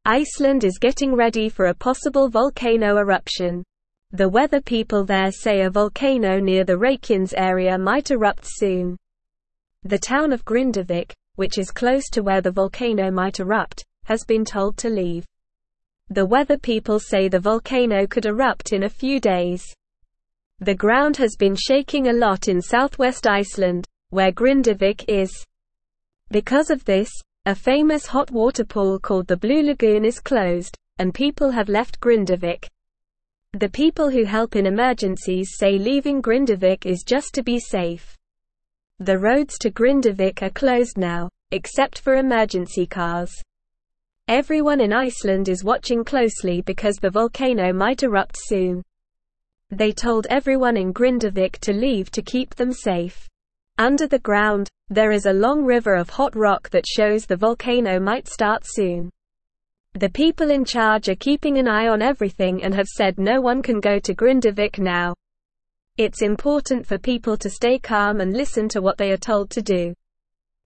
Iceland is getting ready for a possible volcano eruption. The weather people there say a volcano near the Reykjanes area might erupt soon. The town of Grindavik, which is close to where the volcano might erupt, has been told to leave. The weather people say the volcano could erupt in a few days. The ground has been shaking a lot in southwest Iceland, where Grindavik is. Because of this, a famous hot water pool called the Blue Lagoon is closed, and people have left Grindavik. The people who help in emergencies say leaving Grindavik is just to be safe. The roads to Grindavik are closed now, except for emergency cars. Everyone in Iceland is watching closely because the volcano might erupt soon. They told everyone in Grindavik to leave to keep them safe. Under the ground, there is a long river of hot rock that shows the volcano might start soon. The people in charge are keeping an eye on everything and have said no one can go to Grindavik now. It's important for people to stay calm and listen to what they are told to do.